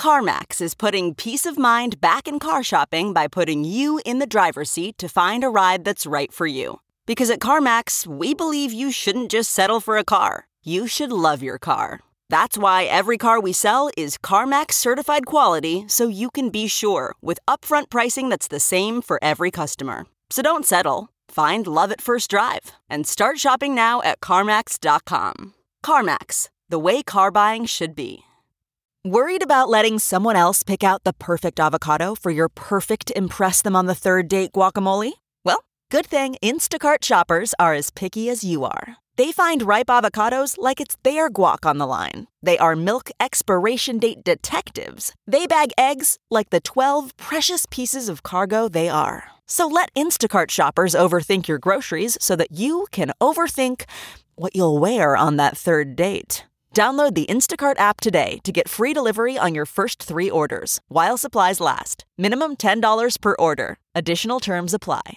CarMax is putting peace of mind back in car shopping by putting you in the driver's seat to find a ride that's right for you. Because at CarMax, we believe you shouldn't just settle for a car. You should love your car. That's why every car we sell is CarMax certified quality, so you can be sure with upfront pricing that's the same for every customer. So don't settle. Find love at first drive and start shopping now at CarMax.com. CarMax, the way car buying should be. Worried about letting someone else pick out the perfect avocado for your perfect impress them on the third date guacamole? Well, good thing Instacart shoppers are as picky as you are. They find ripe avocados like it's their guac on the line. They are milk expiration date detectives. They bag eggs like the 12 precious pieces of cargo they are. So let Instacart shoppers overthink your groceries so that you can overthink what you'll wear on that third date. Download the Instacart app today to get free delivery on your first 3 orders, while supplies last. Minimum $10 per order. Additional terms apply.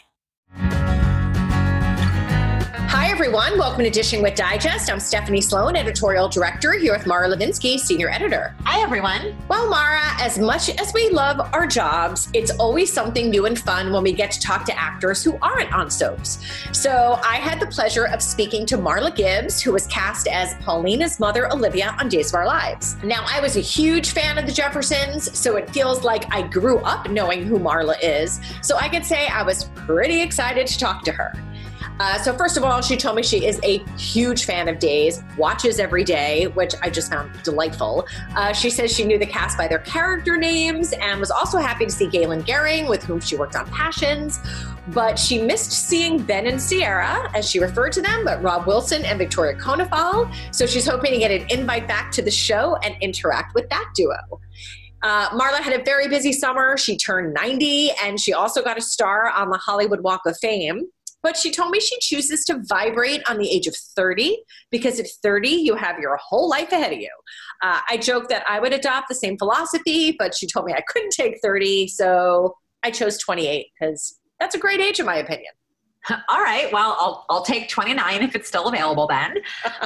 Hi, everyone. Welcome to Dishing with Digest. I'm Stephanie Sloan, editorial director, here with Mara Levinsky, senior editor. Hi, everyone. Well, Mara, as much as we love our jobs, it's always something new and fun when we get to talk to actors who aren't on soaps. So I had the pleasure of speaking to Marla Gibbs, who was cast as Paulina's mother, Olivia, on Days of Our Lives. Now, I was a huge fan of the Jeffersons, so it feels like I grew up knowing who Marla is. So I could say I was pretty excited to talk to her. So first of all, she told me she is a huge fan of Days, watches every day, which I just found delightful. She says she knew the cast by their character names and was also happy to see Galen Gehring, with whom she worked on Passions. But she missed seeing Ben and Sierra, as she referred to them, but Rob Wilson and Victoria Konefal. So she's hoping to get an invite back to the show and interact with that duo. Marla had a very busy summer. She turned 90, and she also got a star on the Hollywood Walk of Fame. But she told me she chooses to vibrate on the age of 30 because at 30, you have your whole life ahead of you. I joked that I would adopt the same philosophy, but she told me I couldn't take 30, so I chose 28 because that's a great age in my opinion. All right. Well, I'll take 29 if it's still available then.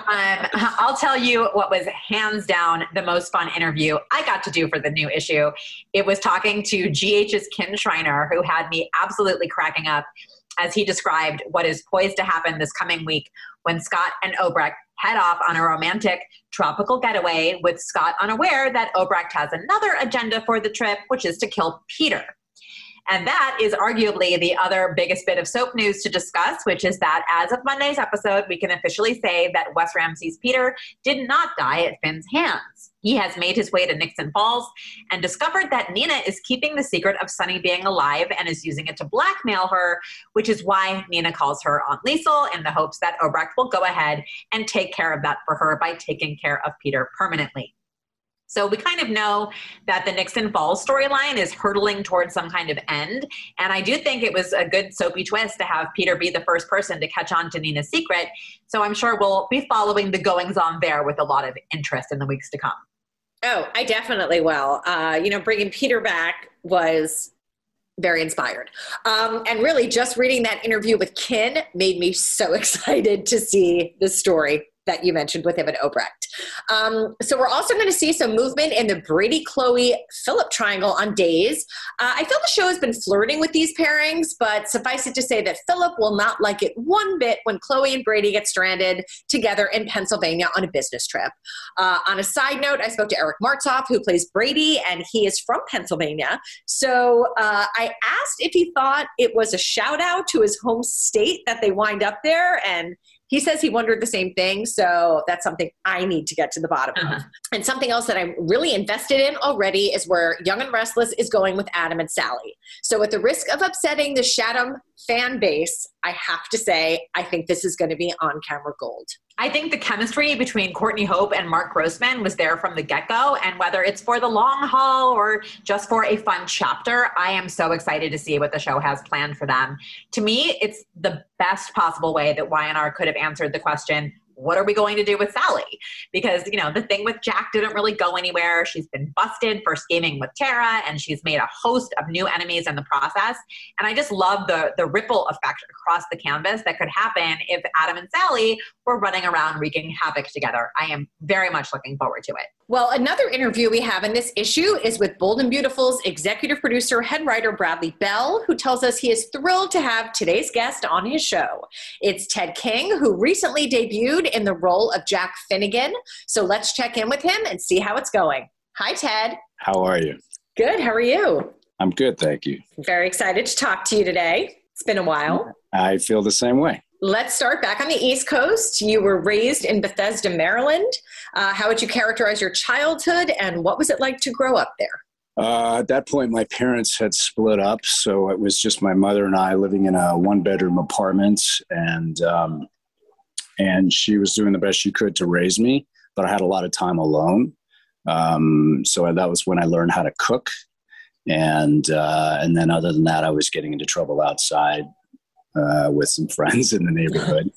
I'll tell you what was hands down the most fun interview I got to do for the new issue. It was talking to GH's Kin Shriner, who had me absolutely cracking up as he described what is poised to happen this coming week when Scott and Obrecht head off on a romantic tropical getaway, with Scott unaware that Obrecht has another agenda for the trip, which is to kill Peter. And that is arguably the other biggest bit of soap news to discuss, which is that as of Monday's episode, we can officially say that Wes Ramsey's Peter did not die at Finn's hands. He has made his way to Nixon Falls and discovered that Nina is keeping the secret of Sonny being alive and is using it to blackmail her, which is why Nina calls her Aunt Liesel in the hopes that Obrecht will go ahead and take care of that for her by taking care of Peter permanently. So we kind of know that the Nixon Falls storyline is hurtling towards some kind of end. And I do think it was a good soapy twist to have Peter be the first person to catch on to Nina's secret. So I'm sure we'll be following the goings on there with a lot of interest in the weeks to come. Oh, I definitely will. Bringing Peter back was very inspired. And really just reading that interview with Kin made me so excited to see the story that you mentioned with him and Obrecht. So we're also going to see some movement in the Brady, Chloe, Philip triangle on Days. I feel the show has been flirting with these pairings, but suffice it to say that Philip will not like it one bit when Chloe and Brady get stranded together in Pennsylvania on a business trip. On a side note, I spoke to Eric Martzoff, who plays Brady, and he is from Pennsylvania. So I asked if he thought it was a shout out to his home state that they wind up there, and he says he wondered the same thing, so that's something I need to get to the bottom of. And something else that I'm really invested in already is where Young and Restless is going with Adam and Sally. So at the risk of upsetting the Chatham fan base, I have to say, I think this is going to be on-camera gold. I think the chemistry between Courtney Hope and Mark Grossman was there from the get-go, and whether it's for the long haul or just for a fun chapter, I am so excited to see what the show has planned for them. To me, it's the best possible way that Y&R could have answered the question, what are we going to do with Sally? Because, the thing with Jack didn't really go anywhere. She's been busted for scheming with Tara, and she's made a host of new enemies in the process. And I just love the ripple effect across the canvas that could happen if Adam and Sally were running around wreaking havoc together. I am very much looking forward to it. Well, another interview we have in this issue is with Bold and Beautiful's executive producer, head writer Bradley Bell, who tells us he is thrilled to have today's guest on his show. It's Ted King, who recently debuted in the role of Jack Finnegan. So let's check in with him and see how it's going. Hi, Ted. How are you? Good. How are you? I'm good, thank you. Very excited to talk to you today. It's been a while. I feel the same way. Let's start back on the East Coast. You were raised in Bethesda, Maryland. How would you characterize your childhood, and what was it like to grow up there? At that point, my parents had split up, so it was just my mother and I living in a one-bedroom apartment, and she was doing the best she could to raise me, but I had a lot of time alone. So that was when I learned how to cook, and then other than that, I was getting into trouble outside with some friends in the neighborhood.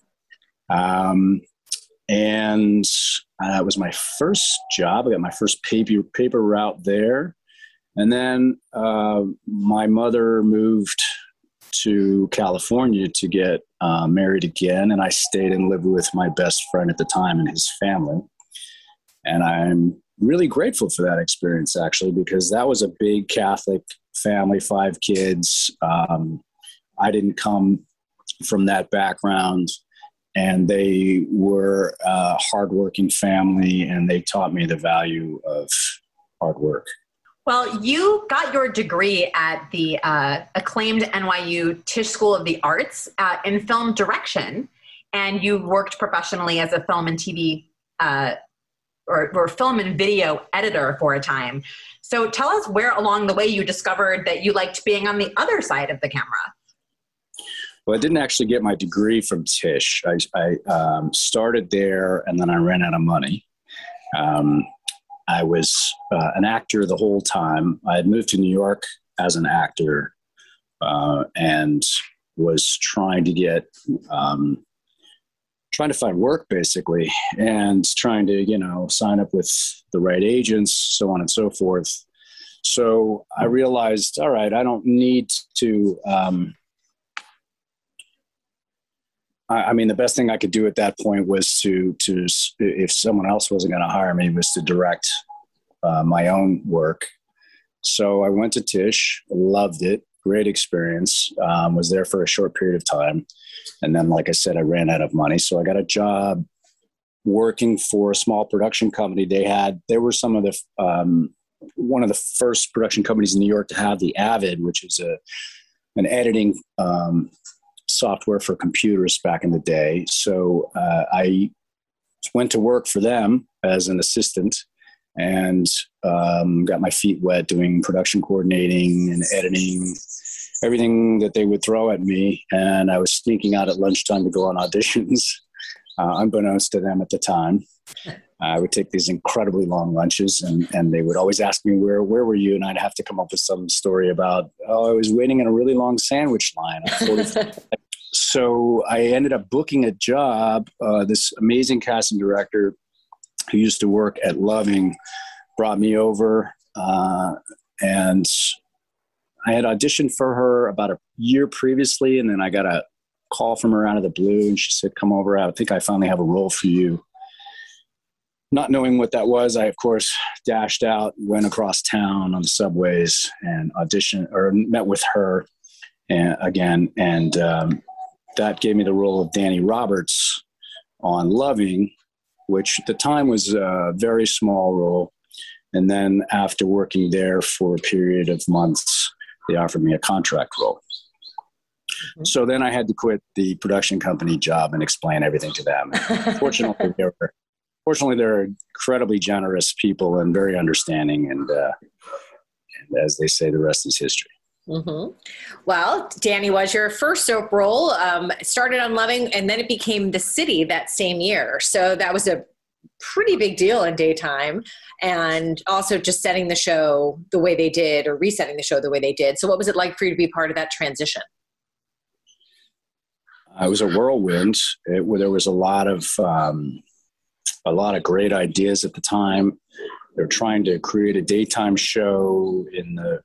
And that was my first job. I got my first paper route there. And then my mother moved to California to get married again. And I stayed and lived with my best friend at the time and his family. And I'm really grateful for that experience, actually, because that was a big Catholic family, 5 kids. I didn't come from that background, and they were a hardworking family, and they taught me the value of hard work. Well, you got your degree at the acclaimed NYU Tisch School of the Arts in film direction, and you worked professionally as a film and TV or film and video editor for a time. So tell us where along the way you discovered that you liked being on the other side of the camera. Well, I didn't actually get my degree from Tisch. I started there, and then I ran out of money. I was an actor the whole time. I had moved to New York as an actor and was trying to find work, basically, and trying to, sign up with the right agents, so on and so forth. So I realized, all right, I don't need to, the best thing I could do at that point was to if someone else wasn't going to hire me, was to direct my own work. So I went to Tisch, loved it, great experience, was there for a short period of time. And then, like I said, I ran out of money. So I got a job working for a small production company. They were some of the, one of the first production companies in New York to have the Avid, which is an editing software for computers back in the day. So I went to work for them as an assistant and got my feet wet doing production coordinating and editing, everything that they would throw at me. And I was sneaking out at lunchtime to go on auditions, unbeknownst to them at the time. I would take these incredibly long lunches, and they would always ask me, where were you? And I'd have to come up with some story about, I was waiting in a really long sandwich line. So I ended up booking a job. This amazing casting director who used to work at Loving brought me over, and I had auditioned for her about a year previously, and then I got a call from her out of the blue, and she said, come over. I think I finally have a role for you. Not knowing what that was, I, of course, dashed out, went across town on the subways and met with her again. And that gave me the role of Danny Roberts on Loving, which at the time was a very small role. And then after working there for a period of months, they offered me a contract role. Mm-hmm. So then I had to quit the production company job and explain everything to them. Fortunately, they're incredibly generous people and very understanding. And as they say, the rest is history. Mm-hmm. Well, Danny was your first soap role. It started on Loving, and then it became The City that same year. So that was a pretty big deal in daytime, and also just setting the show the way they did, or resetting the show the way they did. So what was it like for you to be part of that transition? It was a whirlwind. There was a lot of great ideas at the time. They were trying to create a daytime show in the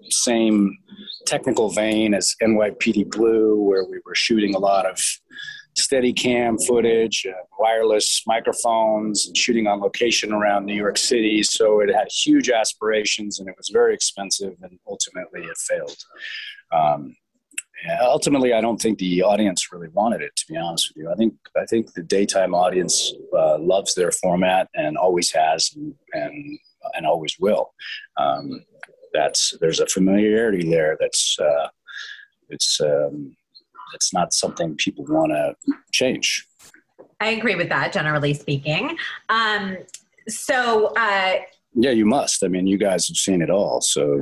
same technical vein as NYPD Blue, where we were shooting a lot of steady cam footage, wireless microphones, and shooting on location around New York City. So it had huge aspirations, and it was very expensive, and ultimately it failed. Ultimately, I don't think the audience really wanted it, to be honest with you. I think the daytime audience loves their format and always has and always will. There's a familiarity there it's not something people want to change. I agree with that, generally speaking. Yeah, you must. I mean, you guys have seen it all. So,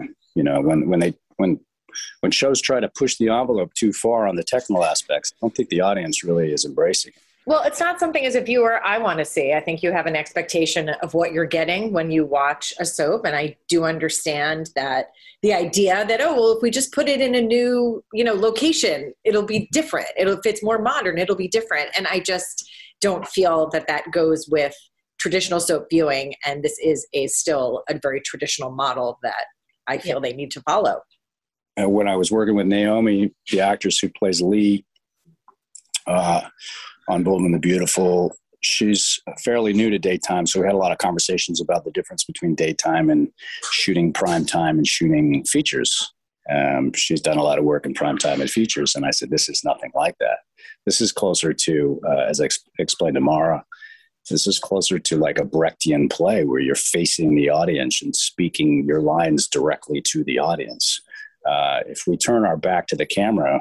when shows try to push the envelope too far on the technical aspects, I don't think the audience really is embracing it. Well, it's not something as a viewer I want to see. I think you have an expectation of what you're getting when you watch a soap. And I do understand that the idea that, if we just put it in a new, location, it'll be different. If it's more modern, it'll be different. And I just don't feel that goes with traditional soap viewing. And this is still a very traditional model that I feel they need to follow. When I was working with Naomi, the actress who plays Lee, on Bold and the Beautiful, she's fairly new to daytime, so we had a lot of conversations about the difference between daytime and shooting prime time and shooting features. She's done a lot of work in prime time and features, and I said, this is nothing like that. This is closer to, as I explained to Mara, this is closer to like a Brechtian play where you're facing the audience and speaking your lines directly to the audience. If we turn our back to the camera,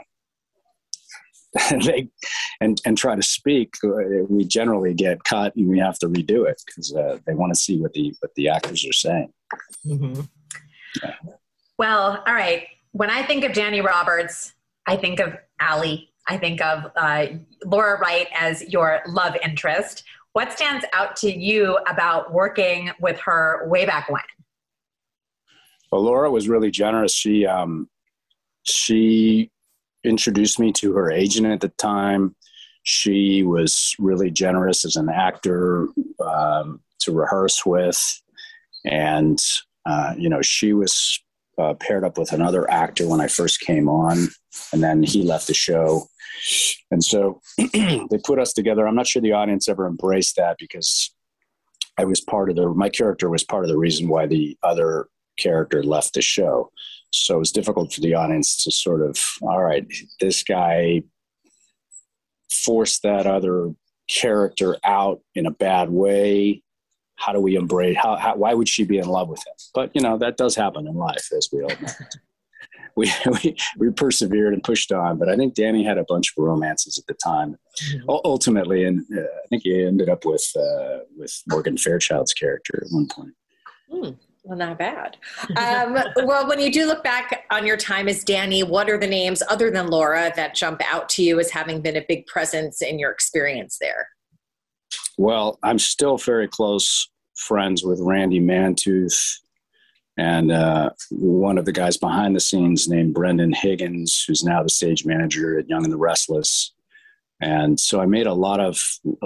and try to speak, we generally get cut and we have to redo it because they want to see what the actors are saying. Mm-hmm. Yeah. Well, all right. When I think of Danny Roberts, I think of Allie. I think of Laura Wright as your love interest. What stands out to you about working with her way back when? Well, Laura was really generous. She introduced me to her agent at the time. She was really generous as an actor to rehearse with. And, she was paired up with another actor when I first came on, and then he left the show. And so they put us together. I'm not sure the audience ever embraced that because my character was part of the reason why the other character left the show. So it was difficult for the audience to sort of, all right, this guy forced that other character out in a bad way. How do we embrace, why would she be in love with him? But, that does happen in life, as we all know. We persevered and pushed on, but I think Danny had a bunch of romances at the time. Mm-hmm. Ultimately, and I think he ended up with Morgan Fairchild's character at one point. Well, not bad. Well, when you do look back on your time as Danny, what are the names other than Laura that jump out to you as having been a big presence in your experience there? Well, I'm still very close friends with Randy Mantooth and one of the guys behind the scenes named Brendan Higgins, who's now the stage manager at Young and the Restless. And so I made a lot of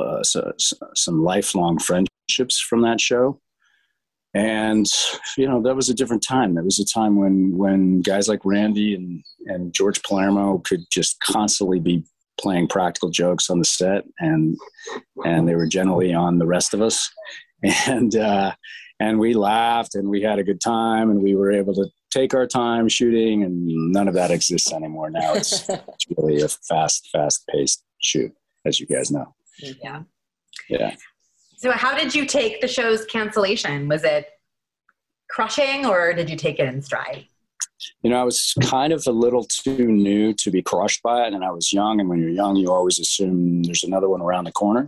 some lifelong friendships from that show. And, that was a different time. That was a time when guys like Randy and George Palermo could just constantly be playing practical jokes on the set, and they were generally on the rest of us. And we laughed and we had a good time and we were able to take our time shooting, and none of that exists anymore. Now it's really a fast-paced shoot, as you guys know. Yeah. Yeah. So how did you take the show's cancellation? Was it crushing or did you take it in stride? I was kind of a little too new to be crushed by it, and I was young. And when you're young, you always assume there's another one around the corner.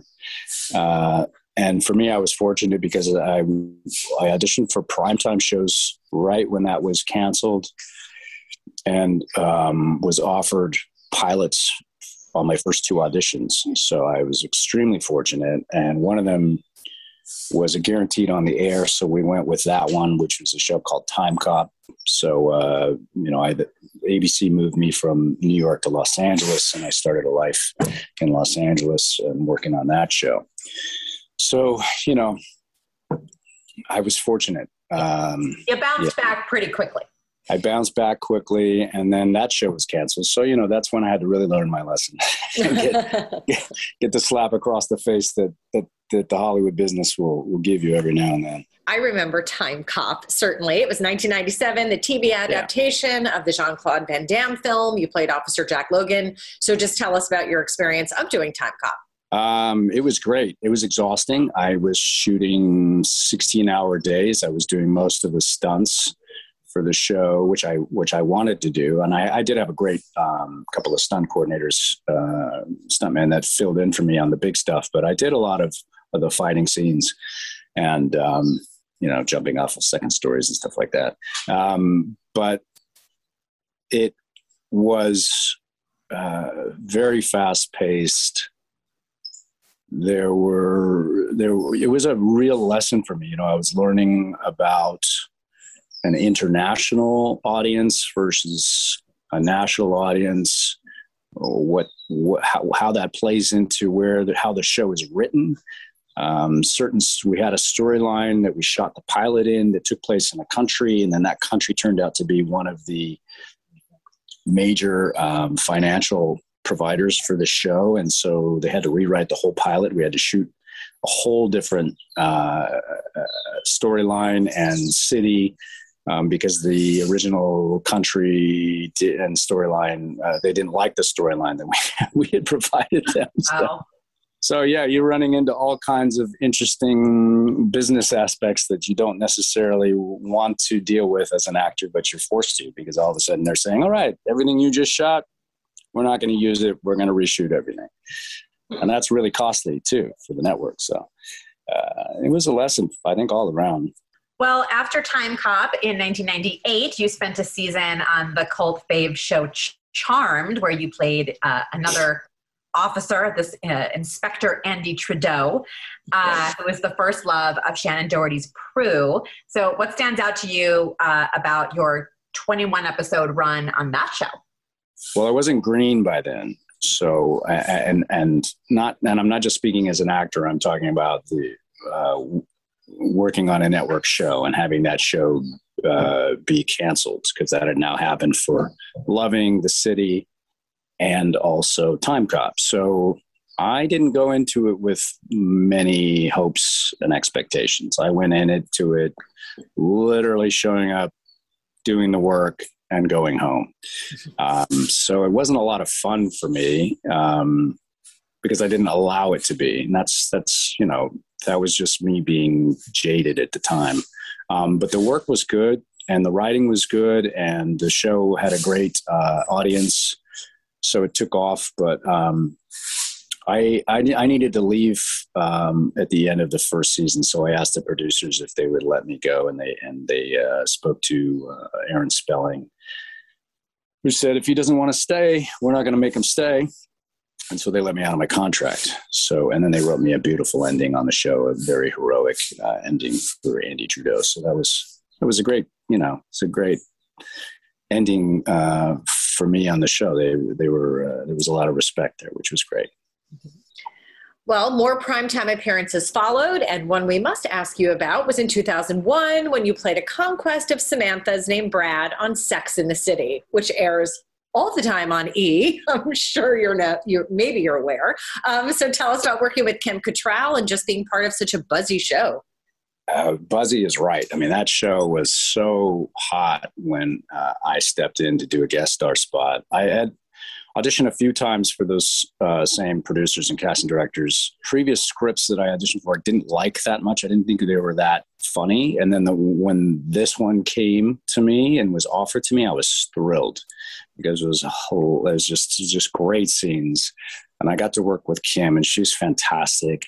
And for me, I was fortunate because I auditioned for primetime shows right when that was canceled, and was offered pilots on my first two auditions. So I was extremely fortunate. And one of them was a guaranteed on the air. So we went with that one, which was a show called Time Cop. So, ABC moved me from New York to Los Angeles, and I started a life in Los Angeles and working on that show. So, I was fortunate. You bounced back pretty quickly. I bounced back quickly, and then that show was canceled. So, that's when I had to really learn my lesson. get the slap across the face that the Hollywood business will give you every now and then. I remember Time Cop, certainly. It was 1997, the TV adaptation of the Jean-Claude Van Damme film. You played Officer Jack Logan. So just tell us about your experience of doing Time Cop. It was great. It was exhausting. I was shooting 16-hour days. I was doing most of the stunts for the show, which I wanted to do. And I did have a great couple of stunt coordinators, stuntmen that filled in for me on the big stuff. But I did a lot of the fighting scenes and, jumping off of second stories and stuff like that. But it was very fast paced. It was a real lesson for me. I was learning about an international audience versus a national audience, how that plays into how the show is written. We had a storyline that we shot the pilot in that took place in a country, and then that country turned out to be one of the major financial providers for the show, and so they had to rewrite the whole pilot. We had to shoot a whole different storyline and city because the original country and storyline, they didn't like the storyline that we had provided them. So yeah, you're running into all kinds of interesting business aspects that you don't necessarily want to deal with as an actor, but you're forced to, because all of a sudden they're saying, all right, everything you just shot, we're not going to use it. We're going to reshoot everything. And that's really costly too for the network. So it was a lesson, I think, all around. Well, after Time Cop in 1998, you spent a season on the cult fave show Charmed, where you played another officer, this Inspector Andy Trudeau, who was the first love of Shannon Doherty's Prue. So what stands out to you about your 21 episode run on that show? Well, I wasn't green by then. So, and I'm not just speaking as an actor, I'm talking about the working on a network show and having that show be canceled, because that had now happened for Loving, The City, and also Time Cop. So I didn't go into it with many hopes and expectations. I went into it literally showing up, doing the work, and going home. So it wasn't a lot of fun for me because I didn't allow it to be. And that's that was just me being jaded at the time. But the work was good, and the writing was good, and the show had a great audience. So it took off, but I needed to leave at the end of the first season. So I asked the producers if they would let me go, and they spoke to Aaron Spelling, who said, if he doesn't want to stay, we're not going to make him stay. And so they let me out of my contract. And then they wrote me a beautiful ending on the show, a very heroic ending for Andy Trudeau. So that was a great, it's a great ending for me on the show. They were there was a lot of respect there, which was great. Well, more primetime appearances followed, and one we must ask you about was in 2001 when you played a conquest of Samantha's named Brad on Sex in the City, which airs all the time on E! I'm sure maybe you're aware. So tell us about working with Kim Cattrall and just being part of such a buzzy show. Buzzy is right. I mean, that show was so hot when I stepped in to do a guest star spot. I had auditioned a few times for those same producers and casting directors. Previous scripts that I auditioned for, I didn't like that much. I didn't think they were that funny. And then when this one came to me and was offered to me, I was thrilled, because it was just great scenes. And I got to work with Kim, and she's fantastic.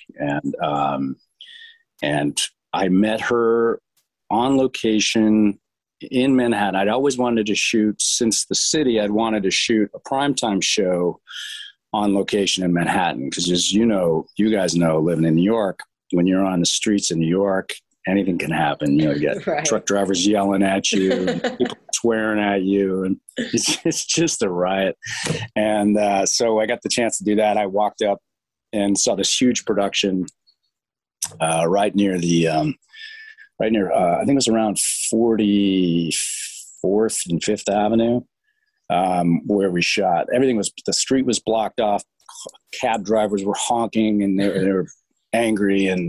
And I met her on location in Manhattan. I'd always wanted to shoot, since The City, I'd wanted to shoot a primetime show on location in Manhattan. Because as you guys know, living in New York, when you're on the streets in New York, anything can happen. You get right. Truck drivers yelling at you, and people swearing at you, and it's just a riot. And so I got the chance to do that. I walked up and saw this huge production right near I think it was around 44th 4th and 5th Avenue, where we shot. The street was blocked off. Cab drivers were honking and they were angry. And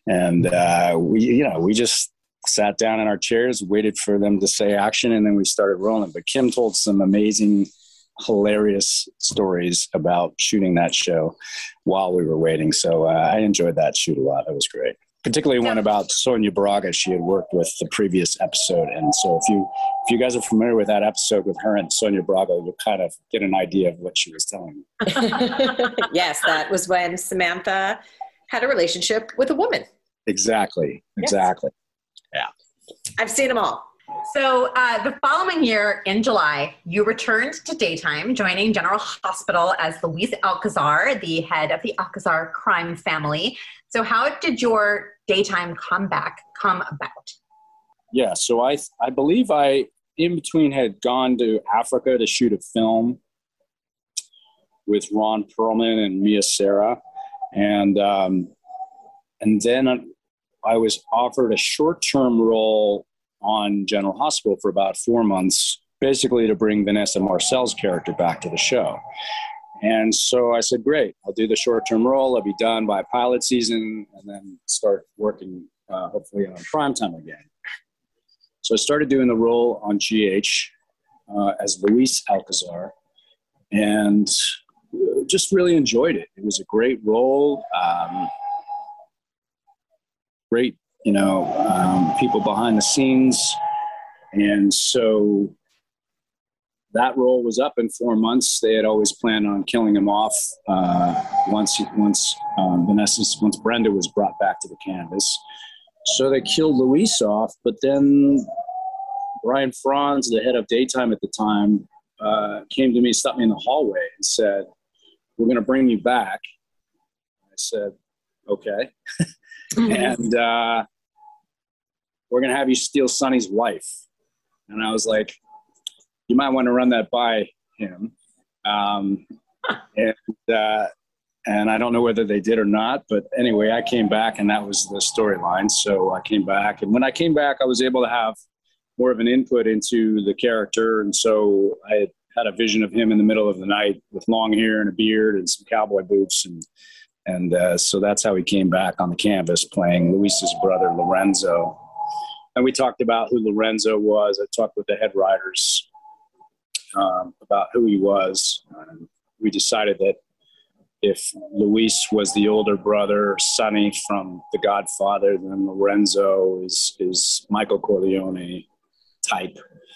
we just sat down in our chairs, waited for them to say action, and then we started rolling. But Kim told some amazing, hilarious stories about shooting that show while we were waiting. So I enjoyed that shoot a lot. It was great. Particularly one about Sonia Braga. She had worked with the previous episode. And so if you guys are familiar with that episode with her and Sonia Braga, you'll kind of get an idea of what she was telling you. Yes, that was when Samantha had a relationship with a woman. Exactly. Yes. Yeah. I've seen them all. So the following year in July, you returned to daytime, joining General Hospital as Luis Alcazar, the head of the Alcazar crime family. So how did your daytime comeback come about? Yeah, so I believe I, in between, had gone to Africa to shoot a film with Ron Perlman and Mia Sara. And then I was offered a short-term role on General Hospital for about 4 months, basically to bring Vanessa Marcel's character back to the show. And so I said, great, I'll do the short-term role. I'll be done by pilot season and then start working hopefully on primetime again. So I started doing the role on GH as Luis Alcazar and just really enjoyed it. It was a great role. Great, people behind the scenes. And so that role was up in 4 months. They had always planned on killing him off once Brenda was brought back to the canvas. So they killed Luis off, but then Brian Franz, the head of daytime at the time, came to me, stopped me in the hallway and said, "We're going to bring you back." I said, "Okay." And we're going to have you steal Sonny's wife. And I was like, you might want to run that by him. And I don't know whether they did or not, but anyway, I came back and that was the storyline. So I came back, and when I came back, I was able to have more of an input into the character. And so I had a vision of him in the middle of the night with long hair and a beard and some cowboy boots. And so that's how he came back on the canvas, playing Luis's brother, Lorenzo. And we talked about who Lorenzo was. I talked with the head writers about who he was. We decided that if Luis was the older brother, Sonny from The Godfather, then Lorenzo is Michael Corleone type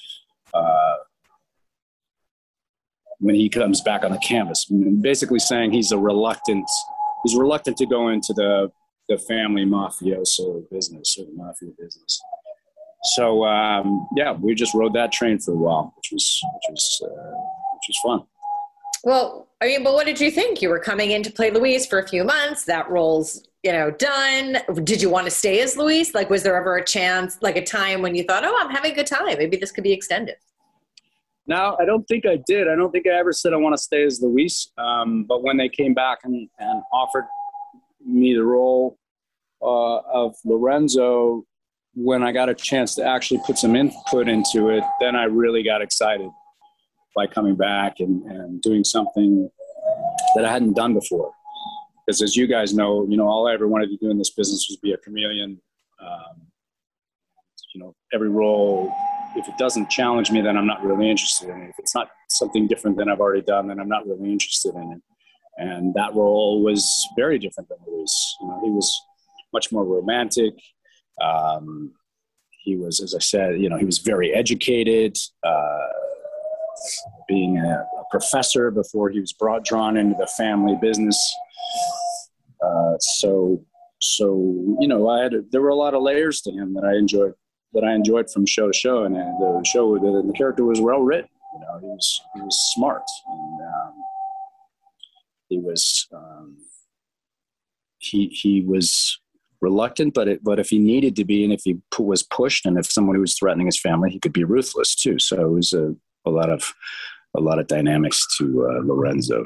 when he comes back on the canvas. Basically saying he's reluctant to go into the family mafioso business or the mafia business. So we just rode that train for a while, which was fun. Well, but what did you think? You were coming in to play Luis for a few months. That role's, done. Did you want to stay as Luis? Like, was there ever a chance, like a time when you thought, oh, I'm having a good time, maybe this could be extended? No, I don't think I did. I don't think I ever said I want to stay as Luis. But when they came back and offered me the role of Lorenzo, when I got a chance to actually put some input into it, then I really got excited by coming back and doing something that I hadn't done before. Because as you guys know, all I ever wanted to do in this business was be a chameleon. Every role, if it doesn't challenge me, then I'm not really interested in it. If it's not something different than I've already done, then I'm not really interested in it. And that role was very different than Luis. He was much more romantic. He was, as I said, he was very educated, being a professor before he was drawn into the family business. There were a lot of layers to him that I enjoyed from show to show, and the character was well written. He was smart, and he was reluctant, but if he needed to be, and if he was pushed, and if someone who was threatening his family, he could be ruthless too. So it was a lot of dynamics to Lorenzo.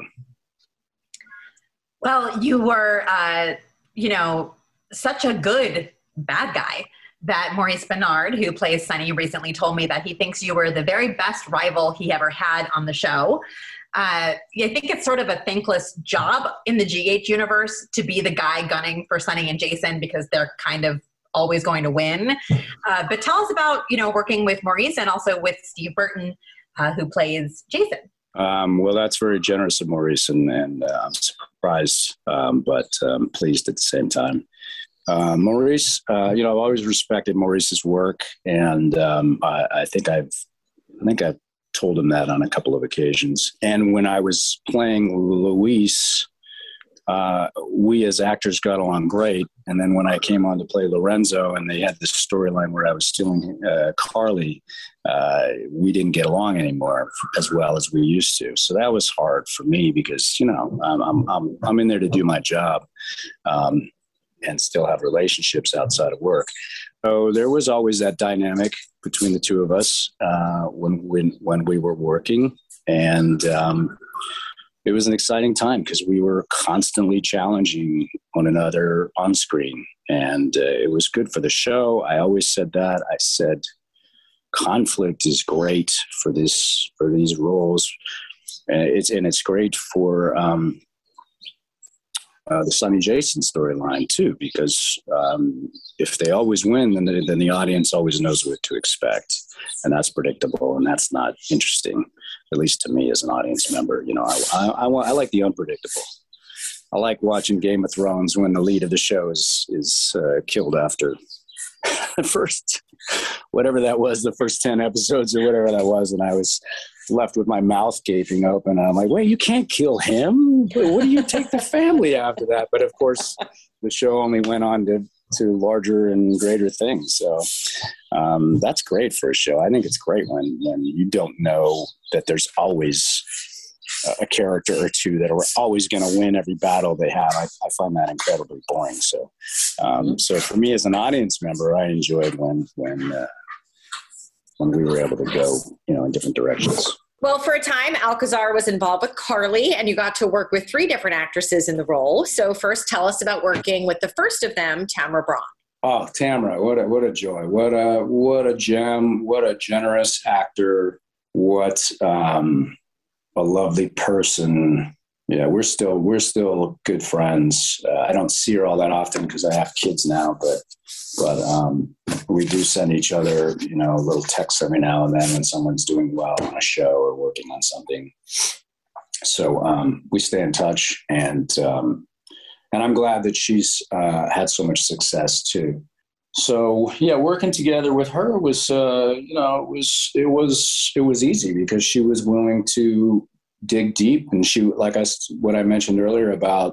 Well, you were, such a good bad guy. that Maurice Benard, who plays Sonny, recently told me that he thinks you were the very best rival he ever had on the show. I think it's sort of a thankless job in the GH universe to be the guy gunning for Sonny and Jason because they're kind of always going to win. But tell us about, working with Maurice and also with Steve Burton, who plays Jason. Well, that's very generous of Maurice, and I'm surprised, but pleased at the same time. Maurice, I've always respected Maurice's work, and I think I've told him that on a couple of occasions. And when I was playing Luis, we as actors got along great. And then when I came on to play Lorenzo and they had this storyline where I was stealing Carly, we didn't get along anymore as well as we used to. So that was hard for me because, I'm in there to do my job and still have relationships outside of work. So there was always that dynamic between the two of us when we were working. And it was an exciting time because we were constantly challenging one another on screen. And it was good for the show. I always said that. I said conflict is great for these roles. And it's great for the Sonny Jason storyline too, because if they always win, then the audience always knows what to expect, and that's predictable, and that's not interesting, at least to me as an audience member. I like the unpredictable. I like watching Game of Thrones when the lead of the show is killed after the first, whatever that was, the first 10 episodes or whatever that was, and I was left with my mouth gaping open. And I'm like, wait, you can't kill him. What do you take the family after that? But of course, the show only went on to larger and greater things. So that's great for a show. I think it's great when you don't know that there's always a character or two that are always going to win every battle they have. I find that incredibly boring. So, so for me as an audience member, I enjoyed when we were able to go, in different directions. Well, for a time, Alcazar was involved with Carly, and you got to work with 3 different actresses in the role. So first, tell us about working with the first of them, Tamara Braun. Oh, Tamara, what a joy. What a gem. What a generous actor. What a lovely person. Yeah, we're still good friends. I don't see her all that often because I have kids now, but we do send each other, little texts every now and then when someone's doing well on a show or working on something. So we stay in touch, and I'm glad that she's had so much success too. So yeah, working together with her was, it was easy because she was willing to dig deep, and what I mentioned earlier about,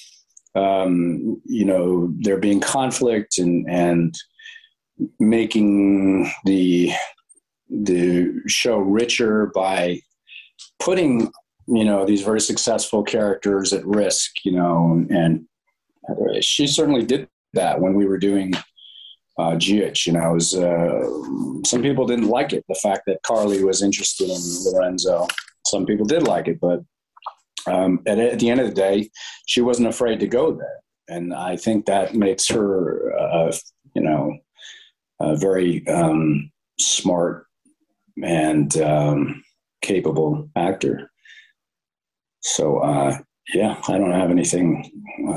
there being conflict and making the show richer by putting, these very successful characters at risk, and she certainly did that when we were doing GH. Some people didn't like it, the fact that Carly was interested in Lorenzo. Some people did like it, but at the end of the day, she wasn't afraid to go there. And I think that makes her, a very smart and capable actor. So, I don't have anything,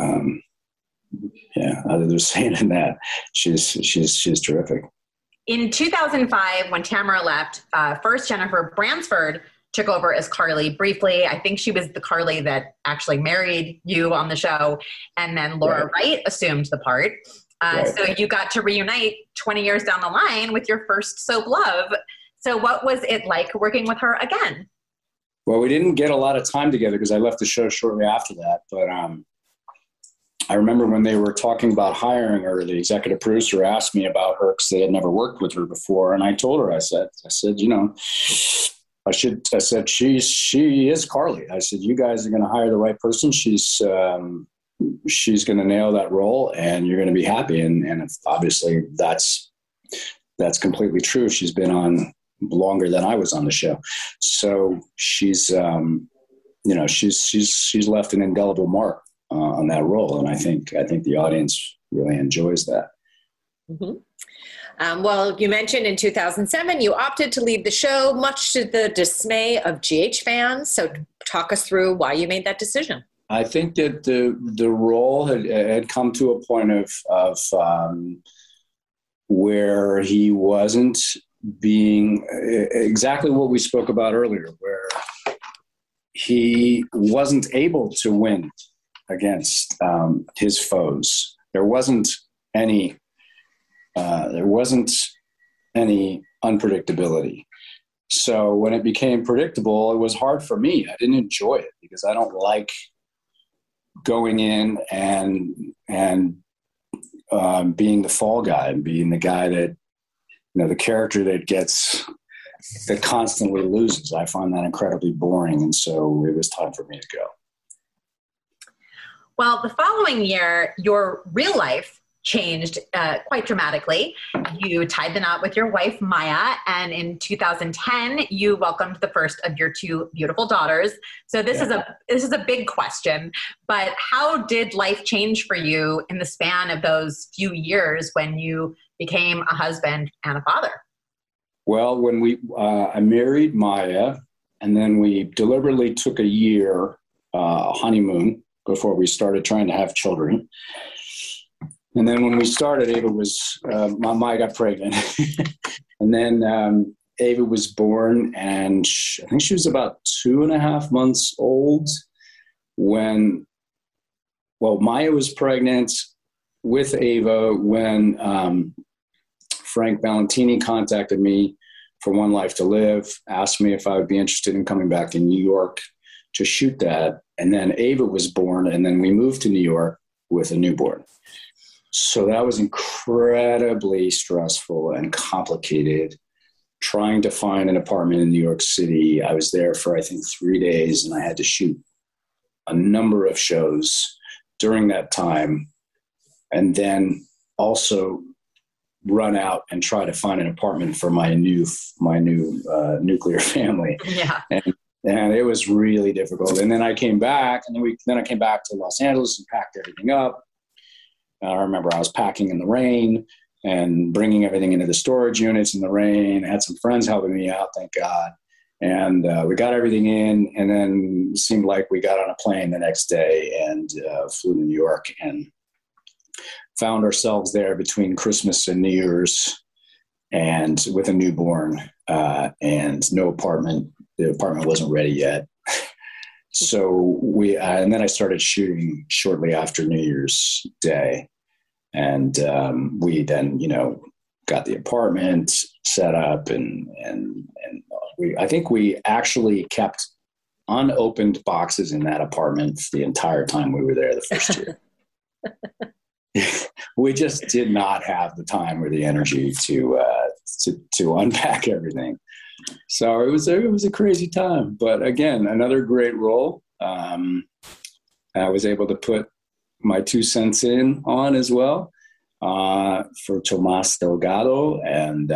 other than saying than that. She's terrific. In 2005, when Tamara left, first Jennifer Bransford took over as Carly briefly. I think she was the Carly that actually married you on the show. And then Laura Wright assumed the part. So you got to reunite 20 years down the line with your first soap love. So what was it like working with her again? Well, we didn't get a lot of time together because I left the show shortly after that. But I remember when they were talking about hiring her, the executive producer asked me about her because they had never worked with her before. And I told her, I said, she is Carly. I said, you guys are going to hire the right person. She's going to nail that role, and you're going to be happy. And obviously, that's completely true. She's been on longer than I was on the show, so she's left an indelible mark on that role, and I think the audience really enjoys that. Mm-hmm. Well, you mentioned in 2007 you opted to leave the show, much to the dismay of GH fans. So talk us through why you made that decision. I think that the role had come to a point of where he wasn't being exactly what we spoke about earlier, where he wasn't able to win against his foes. There wasn't any unpredictability. So when it became predictable, it was hard for me. I didn't enjoy it because I don't like going in and being the fall guy and being the guy that, the character that constantly loses. I find that incredibly boring. And so it was time for me to go. Well, the following year, your real life changed quite dramatically. You tied the knot with your wife, Maya, and in 2010, you welcomed the first of your two beautiful daughters. So this is a big question, but how did life change for you in the span of those few years when you became a husband and a father? Well, when I married Maya, and then we deliberately took a year honeymoon before we started trying to have children. And then when we started, Maya got pregnant. And then Ava was born, and I think she was about 2.5 months old when, Maya was pregnant with Ava when Frank Valentini contacted me for One Life to Live, asked me if I would be interested in coming back to New York to shoot that. And then Ava was born, and then we moved to New York with a newborn. So that was incredibly stressful and complicated, trying to find an apartment in New York City. I was there for, I think, 3 days, and I had to shoot a number of shows during that time, and then also run out and try to find an apartment for my new nuclear family. Yeah. And it was really difficult. And then I came back, and then I came back to Los Angeles and packed everything up. I remember I was packing in the rain and bringing everything into the storage units in the rain. I had some friends helping me out, thank God. And we got everything in, and then it seemed like we got on a plane the next day and flew to New York and found ourselves there between Christmas and New Year's, and with a newborn and no apartment. The apartment wasn't ready yet. So and then I started shooting shortly after New Year's Day. And we then, got the apartment set up, and I think we actually kept unopened boxes in that apartment the entire time we were there the first year. We just did not have the time or the energy to unpack everything. So it was a crazy time, but again, another great role. I was able to put my 2 cents on as well for Tomas Delgado, and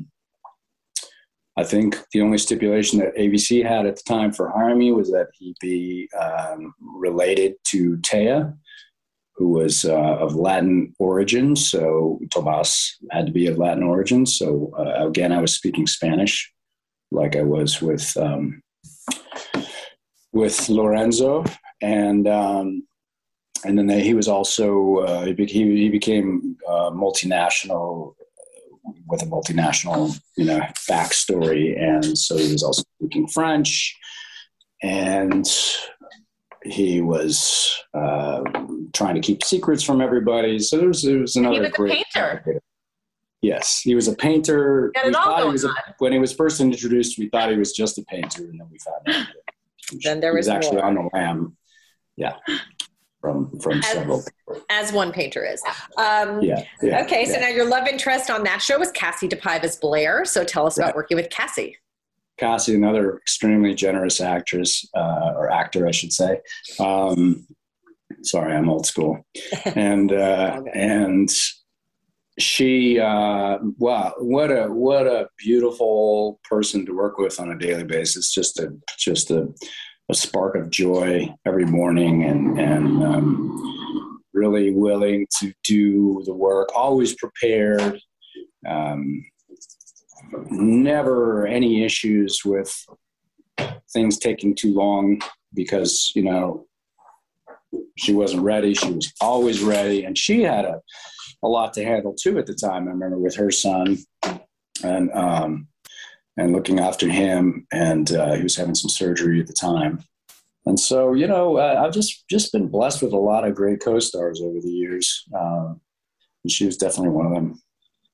I think the only stipulation that ABC had at the time for hiring me was that he be related to Taya, who was of Latin origin. So Tomas had to be of Latin origin. So again, I was speaking Spanish, like I was with Lorenzo, and then he was also he became multinational with a multinational backstory, and so he was also speaking French, and he was trying to keep secrets from everybody. So there was another. He was great a painter. Yes, he was a painter. When he was first introduced, we thought he was just a painter, and then we found out then there was actually more. on the lam. Yeah, from several. As one painter is. Okay, so now your love interest on that show was Cassie DePaiva's Blair. So tell us about working with Cassie. Cassie, another extremely generous actress, or actor, I should say. Sorry, I'm old school. And she, wow, what a beautiful person to work with on a daily basis. Just a spark of joy every morning, and really willing to do the work, always prepared, Never any issues with things taking too long because, she wasn't ready. She was always ready. And she had a lot to handle too at the time. I remember with her son and looking after him, and he was having some surgery at the time. And so, I've just been blessed with a lot of great co-stars over the years. And she was definitely one of them.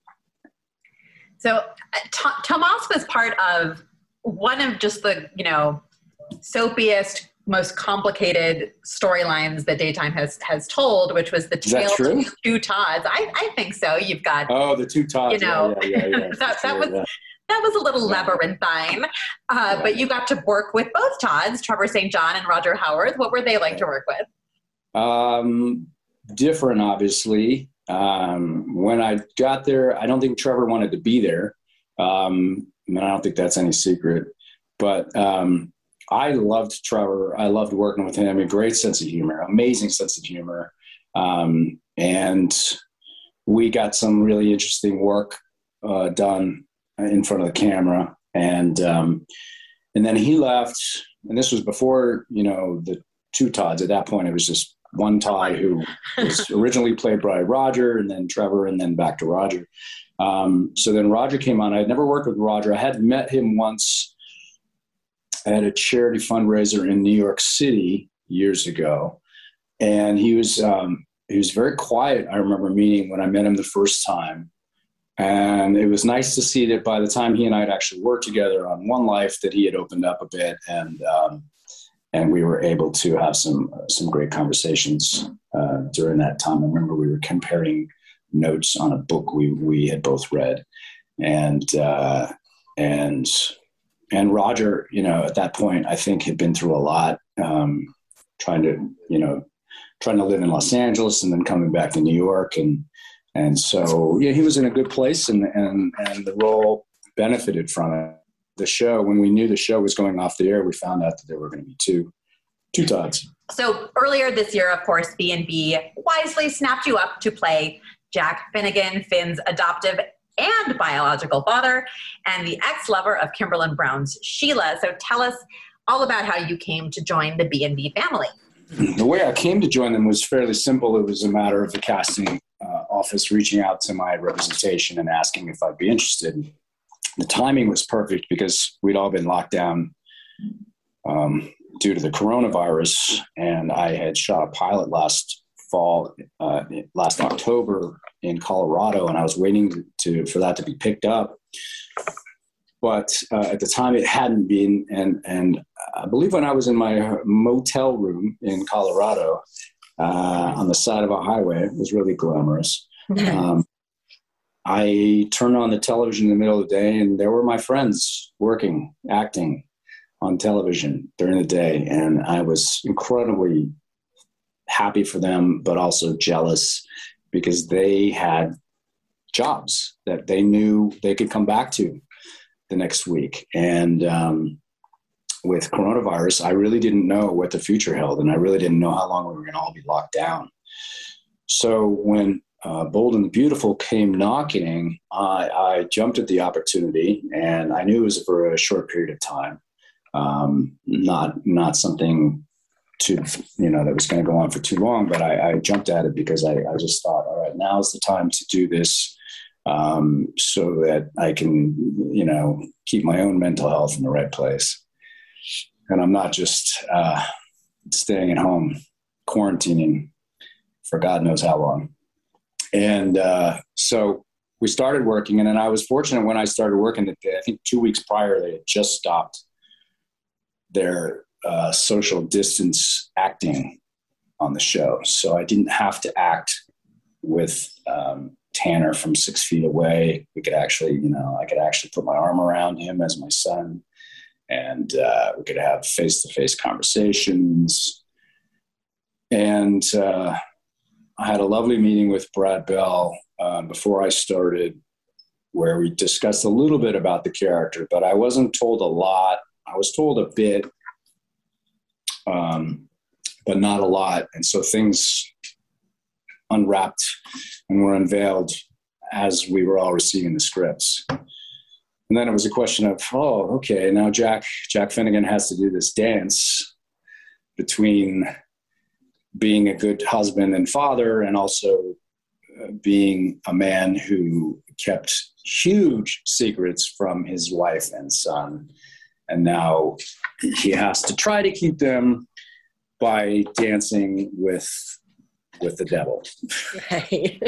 So Tomas was part of one of just the, soapiest, most complicated storylines that Daytime has told, which was the tale of two Todds. I think so. You've got the two Todds. Yeah. That was a little labyrinthine, but you got to work with both Todds, Trevor St. John and Roger Howarth. What were they like to work with? Different, obviously. When I got there, I don't think Trevor wanted to be there. I don't think that's any secret, but I loved Trevor. I loved working with him. A great sense of humor, amazing sense of humor. And we got some really interesting work done in front of the camera. And then he left, and this was before, the two Todds. At that point, it was just one Todd who was originally played by Roger, and then Trevor, and then back to Roger. So then Roger came on. I had never worked with Roger. I had met him once at a charity fundraiser in New York City years ago. And he was very quiet. I remember meeting when I met him the first time. And it was nice to see that by the time he and I had actually worked together on One Life, that he had opened up a bit, and we were able to have some great conversations during that time. I remember we were comparing notes on a book we had both read, and Roger, at that point, I think had been through a lot, trying to live in Los Angeles and then coming back to New York, and so he was in a good place, and the role benefited from it. The show, when we knew the show was going off the air, we found out that there were going to be two Todds. So earlier this year, of course, B&B wisely snapped you up to play Jack Finnegan, Finn's adoptive and biological father, and the ex-lover of Kimberlin Brown's Sheila. So tell us all about how you came to join the B&B family. The way I came to join them was fairly simple. It was a matter of the casting office reaching out to my representation and asking if I'd be interested. The timing was perfect because we'd all been locked down due to the coronavirus, and I had shot a pilot last October in Colorado, and I was waiting for that to be picked up. But at the time it hadn't been, and I believe when I was in my motel room in Colorado on the side of a highway, it was really glamorous. I turned on the television in the middle of the day, and there were my friends working, acting on television during the day. And I was incredibly happy for them, but also jealous because they had jobs that they knew they could come back to the next week. And with coronavirus, I really didn't know what the future held, and I really didn't know how long we were going to all be locked down. So when Bold and the Beautiful came knocking, I jumped at the opportunity, and I knew it was for a short period of time, not something that was going to go on for too long. But I jumped at it because I just thought, all right, now is the time to do this, so that I can keep my own mental health in the right place, and I'm not just staying at home quarantining for God knows how long. And so we started working, and then I was fortunate when I started working, I think 2 weeks prior, they had just stopped their social distance acting on the show. So I didn't have to act with Tanner from 6 feet away. We could actually, I could actually put my arm around him as my son, and we could have face-to-face conversations. And I had a lovely meeting with Brad Bell before I started, where we discussed a little bit about the character, but I wasn't told a lot. I was told a bit, but not a lot. And so things unwrapped and were unveiled as we were all receiving the scripts. And then it was a question of, oh, okay, now Jack Finnegan has to do this dance between being a good husband and father and also being a man who kept huge secrets from his wife and son. And now he has to try to keep them by dancing with the devil. Right.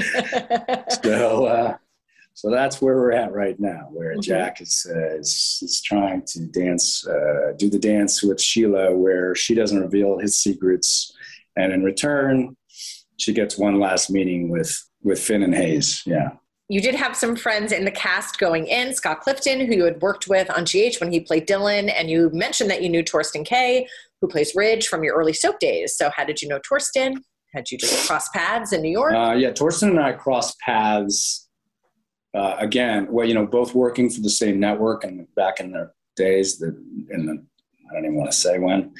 So that's where we're at right now, where Jack is trying to dance, do the dance with Sheila, where she doesn't reveal his secrets, and in return, she gets one last meeting with Finn and Hayes. Yeah. You did have some friends in the cast going in, Scott Clifton, who you had worked with on GH when he played Dylan, and you mentioned that you knew Torsten Kay, who plays Ridge, from your early soap days. So how did you know Torsten? Had you just crossed paths in New York? Yeah, Torsten and I crossed paths again. Well, both working for the same network, and back in the days, I don't even want to say when.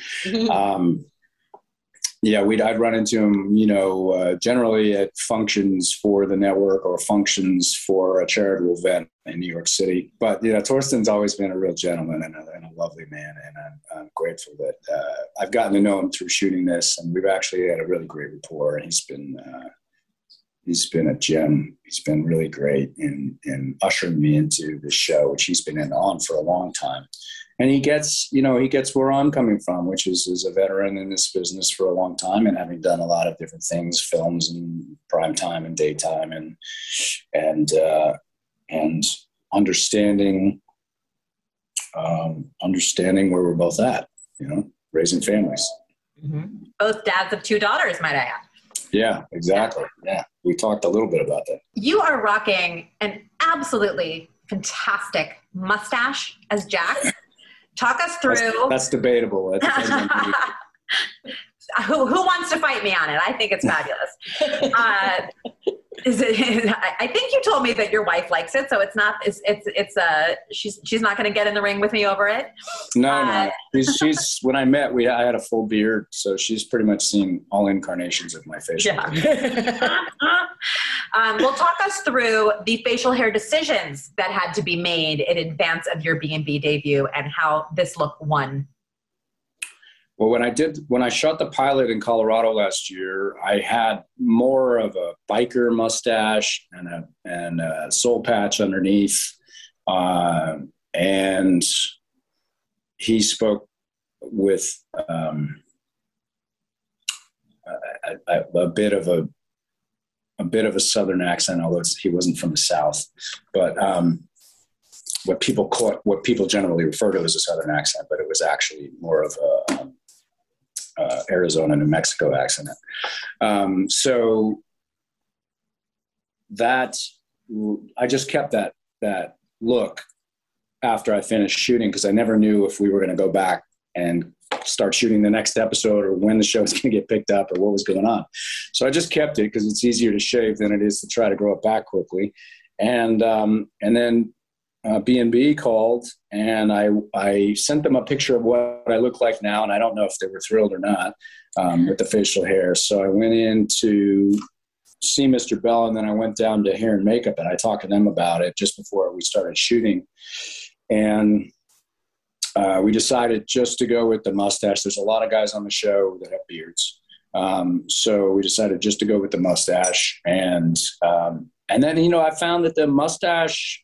I'd run into him, generally at functions for the network or functions for a charitable event in New York City. But, Torsten's always been a real gentleman and a lovely man. And I'm grateful that I've gotten to know him through shooting this. And we've actually had a really great rapport. And he's been a gem. He's been really great in ushering me into the show, which he's been on for a long time. And he gets where I'm coming from, which is as a veteran in this business for a long time and having done a lot of different things, films and prime time and daytime and understanding where we're both at, raising families. Mm-hmm. Both dads of 2 daughters, might I add. Yeah, exactly. Yeah. We talked a little bit about that. You are rocking an absolutely fantastic mustache as Jack. Talk us through. That's debatable. Who wants to fight me on it? I think it's fabulous. I think you told me that your wife likes it, so it's not. She's not going to get in the ring with me over it. No. She's when I met, I had a full beard, so she's pretty much seen all incarnations of my facial hair. Well, talk us through the facial hair decisions that had to be made in advance of your B&B debut and how this look won. Well, when I shot the pilot in Colorado last year, I had more of a biker mustache and a soul patch underneath. And he spoke with a bit of a Southern accent, although he wasn't from the South. But what people generally refer to as a Southern accent, but it was actually more of a Arizona, New Mexico accent. So that I just kept that look after I finished shooting, because I never knew if we were going to go back and start shooting the next episode or when the show was going to get picked up or what was going on. So I just kept it because it's easier to shave than it is to try to grow it back quickly. And then B&B called, and I sent them a picture of what I look like now, and I don't know if they were thrilled or not with the facial hair. So I went in to see Mr. Bell, and then I went down to hair and makeup, and I talked to them about it just before we started shooting. And we decided just to go with the mustache. There's a lot of guys on the show that have beards. So we decided just to go with the mustache. And then, I found that the mustache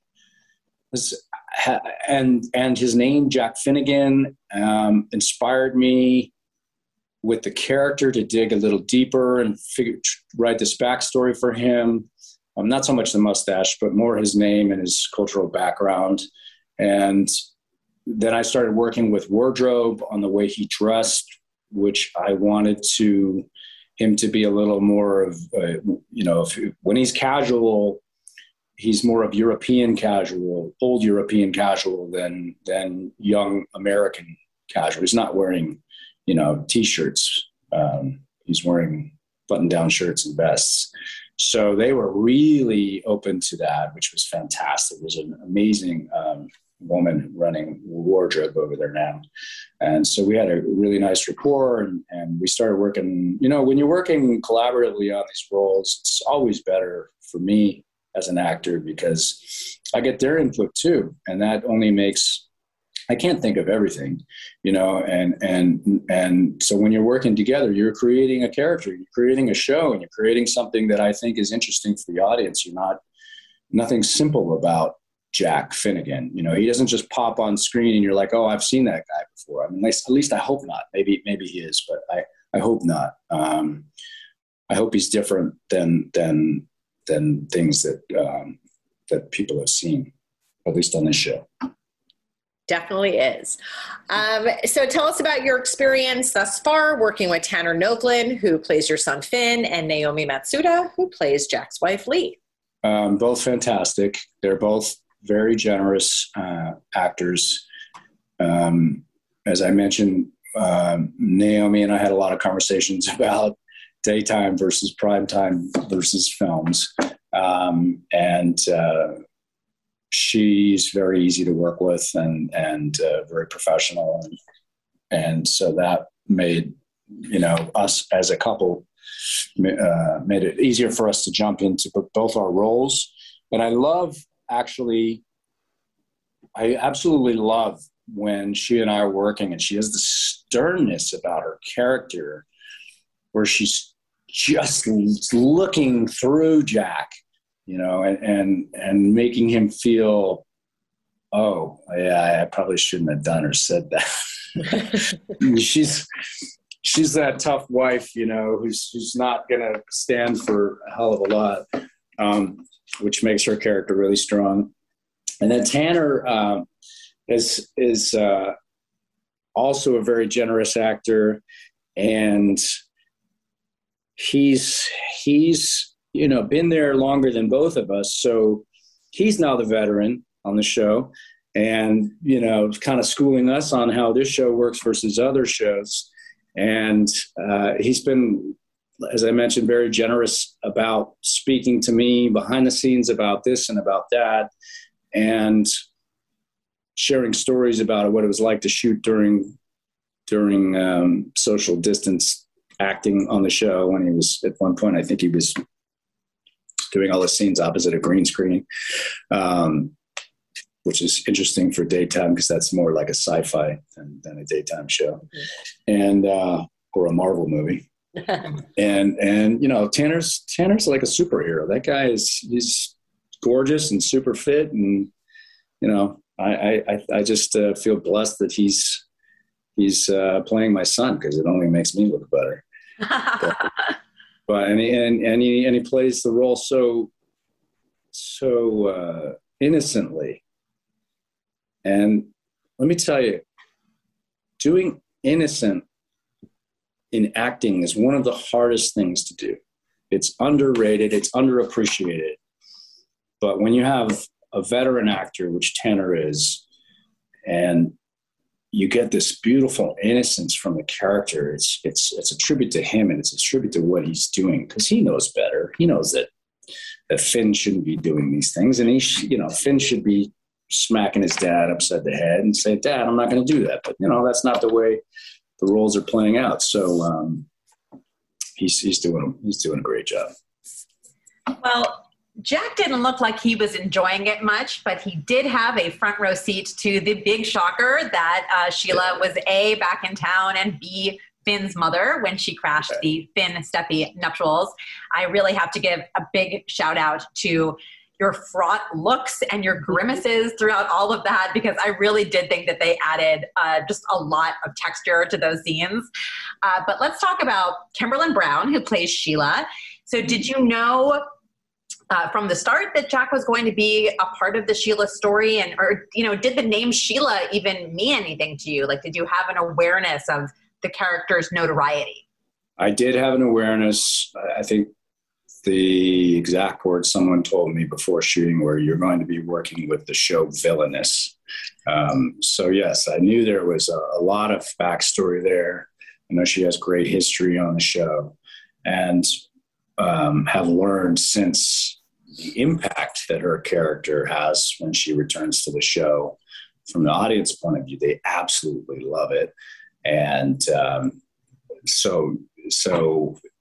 and his name, Jack Finnegan, inspired me with the character to dig a little deeper and write this backstory for him. Not so much the mustache, but more his name and his cultural background. And then I started working with wardrobe on the way he dressed, which I wanted him to be a little more of, when he's casual, he's more of European casual, old European casual than young American casual. He's not wearing, T-shirts. He's wearing button-down shirts and vests. So they were really open to that, which was fantastic. There's an amazing woman running wardrobe over there now. And so we had a really nice rapport, and we started working, when you're working collaboratively on these roles, it's always better for me as an actor because I get their input too. And that only makes, I can't think of everything, you know, and so when you're working together, you're creating a character, you're creating a show, and you're creating something that I think is interesting for the audience. Nothing simple about Jack Finnegan. You know, he doesn't just pop on screen and you're like, oh, I've seen that guy before. I mean, at least I hope not. Maybe he is, but I hope not. I hope he's different than things that people have seen, at least on this show. Definitely is. So tell us about your experience thus far working with Tanner Novlin, who plays your son Finn, and Naomi Matsuda, who plays Jack's wife Lee. Both fantastic. They're both very generous actors. As I mentioned, Naomi and I had a lot of conversations about daytime versus primetime versus films. And she's very easy to work with and very professional. And so that made, you know, us as a couple, made it easier for us to jump into both our roles. And I absolutely love when she and I are working and she has the sternness about her character where she's just looking through Jack, you know, and making him feel, oh yeah, I probably shouldn't have done or said that. She's that tough wife, you know, who's not going to stand for a hell of a lot, which makes her character really strong. And then Tanner is also a very generous actor, and he's you know, been there longer than both of us, so he's now the veteran on the show, and you know, kind of schooling us on how this show works versus other shows. And he's been, as I mentioned, very generous about speaking to me behind the scenes about this and about that, and sharing stories about what it was like to shoot during social distance acting on the show. When he was, at one point, I think he was doing all the scenes opposite a green screen, which is interesting for daytime because that's more like a sci-fi than a daytime show, and or a Marvel movie. and you know, Tanner's like a superhero. That guy he's gorgeous and super fit, and you know, I just feel blessed that he's playing my son because it only makes me look better. But he plays the role so innocently. And let me tell you, doing innocent in acting is one of the hardest things to do. It's underrated, it's underappreciated. But when you have a veteran actor, which Tanner is, and you get this beautiful innocence from the character, it's a tribute to him, and it's a tribute to what he's doing, because he knows better. He knows that Finn shouldn't be doing these things, and Finn should be smacking his dad upside the head and say, "Dad, I'm not going to do that." But you know, that's not the way the roles are playing out. So he's doing a great job. Well, Jack didn't look like he was enjoying it much, but he did have a front row seat to the big shocker that Sheila was A, back in town, and B, Finn's mother when she crashed the Finn-Steffi nuptials. I really have to give a big shout out to your fraught looks and your grimaces throughout all of that, because I really did think that they added just a lot of texture to those scenes. But let's talk about Kimberlin Brown, who plays Sheila. So did you know from the start that Jack was going to be a part of the Sheila story, or did the name Sheila even mean anything to you? Like, did you have an awareness of the character's notoriety? I did have an awareness. I think the exact words someone told me before shooting were, "You're going to be working with the show villainous." So yes, I knew there was a lot of backstory there. I know she has great history on the show, and have learned since the impact that her character has when she returns to the show. From the audience point of view, they absolutely love it. And so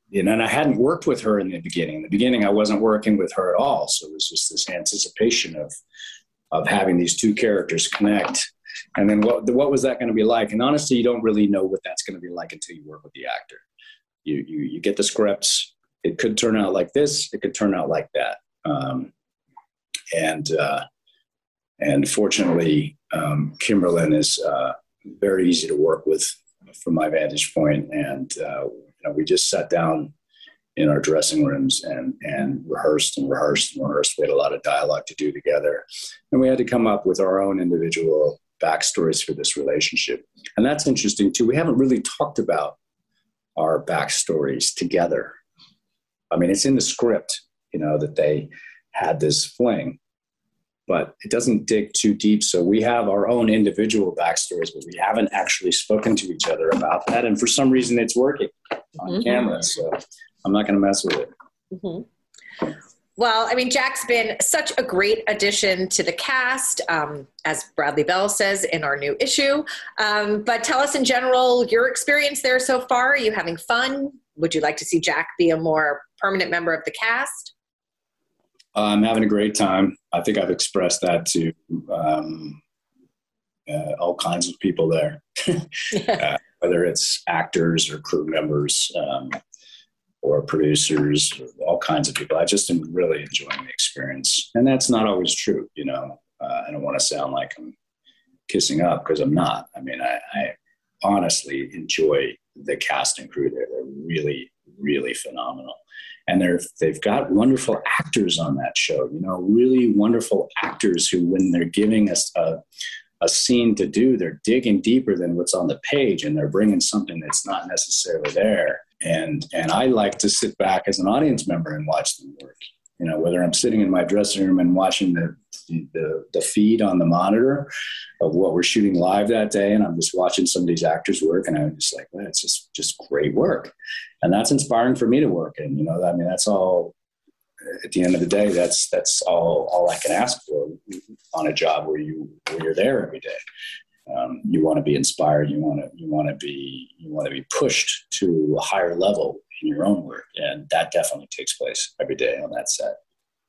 and I hadn't worked with her in the beginning. In the beginning, I wasn't working with her at all. So it was just this anticipation of having these two characters connect. And then what was that going to be like? And honestly, you don't really know what that's going to be like until you work with the actor. You get the scripts. It could turn out like this. It could turn out like that. And fortunately, Kimberlyn is very easy to work with from my vantage point. And we just sat down in our dressing rooms and rehearsed. We had a lot of dialogue to do together. And we had to come up with our own individual backstories for this relationship. And that's interesting too. We haven't really talked about our backstories together. I mean, it's in the script, that they had this fling, but it doesn't dig too deep. So we have our own individual backstories, but we haven't actually spoken to each other about that. And for some reason it's working on camera. So I'm not going to mess with it. Mm-hmm. Well, I mean, Jack's been such a great addition to the cast, as Bradley Bell says in our new issue. But tell us in general, your experience there so far. Are you having fun? Would you like to see Jack be a more permanent member of the cast? I'm having a great time. I think I've expressed that to all kinds of people there, whether it's actors or crew members, or producers, or all kinds of people. I just am really enjoying the experience. And that's not always true. I don't want to sound like I'm kissing up, because I'm not. I mean, I honestly enjoy the cast and crew there. They're really, really phenomenal. And they've got wonderful actors on that show, really wonderful actors who, when they're giving us a scene to do, they're digging deeper than what's on the page, and they're bringing something that's not necessarily there. And I like to sit back as an audience member and watch them work. Whether I'm sitting in my dressing room and watching the feed on the monitor of what we're shooting live that day, and I'm just watching some of these actors work, and I'm just like, well, it's just great work. And that's inspiring for me to work. And, that's all, at the end of the day, that's all I can ask for on a job where you're there every day. You want to be inspired. You want to be pushed to a higher level in your own work. And that definitely takes place every day on that set.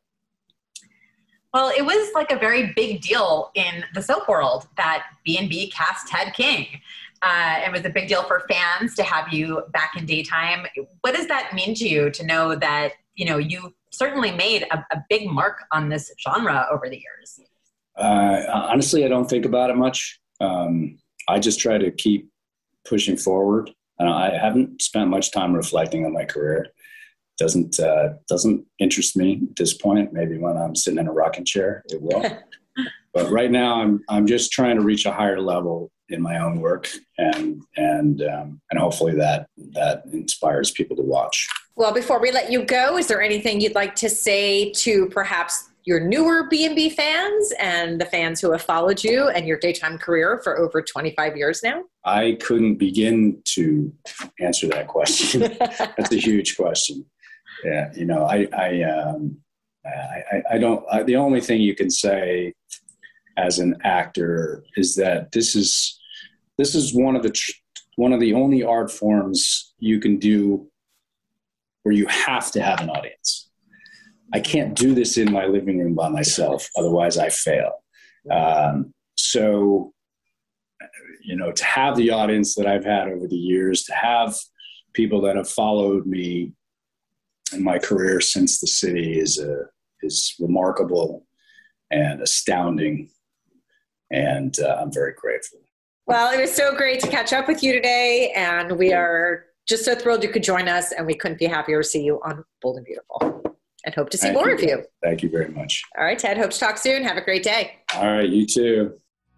Well, it was like a very big deal in the soap world that B&B cast Ted King. It was a big deal for fans to have you back in daytime. What does that mean to you to know that, you certainly made a big mark on this genre over the years? Honestly, I don't think about it much. I just try to keep pushing forward. I haven't spent much time reflecting on my career. Doesn't interest me at this point. Maybe when I'm sitting in a rocking chair, it will. But right now, I'm just trying to reach a higher level in my own work, and hopefully that inspires people to watch. Well, before we let you go, is there anything you'd like to say to perhaps your newer B&B fans and the fans who have followed you and your daytime career for over 25 years now? I couldn't begin to answer that question. That's a huge question. Yeah, I don't. The only thing you can say as an actor is that this is one of the only art forms you can do where you have to have an audience. I can't do this in my living room by myself. Otherwise I fail. So, to have the audience that I've had over the years, to have people that have followed me in my career since the city is remarkable and astounding. And I'm very grateful. Well, it was so great to catch up with you today. And we are just so thrilled you could join us. And we couldn't be happier to see you on Bold and Beautiful. And hope to see more of you. Thank you very much. All right, Ted. Hope to talk soon. Have a great day. All right, you too.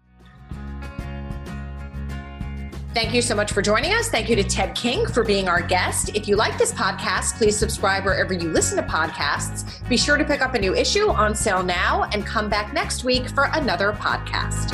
Thank you so much for joining us. Thank you to Ted King for being our guest. If you like this podcast, please subscribe wherever you listen to podcasts. Be sure to pick up a new issue on sale now and come back next week for another podcast.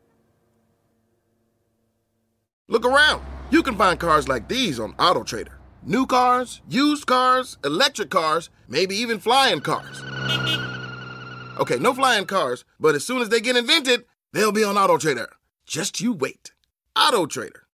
Look around. You can find cars like these on AutoTrader. New cars, used cars, electric cars, maybe even flying cars. Okay, no flying cars, but as soon as they get invented, they'll be on AutoTrader. Just you wait. AutoTrader.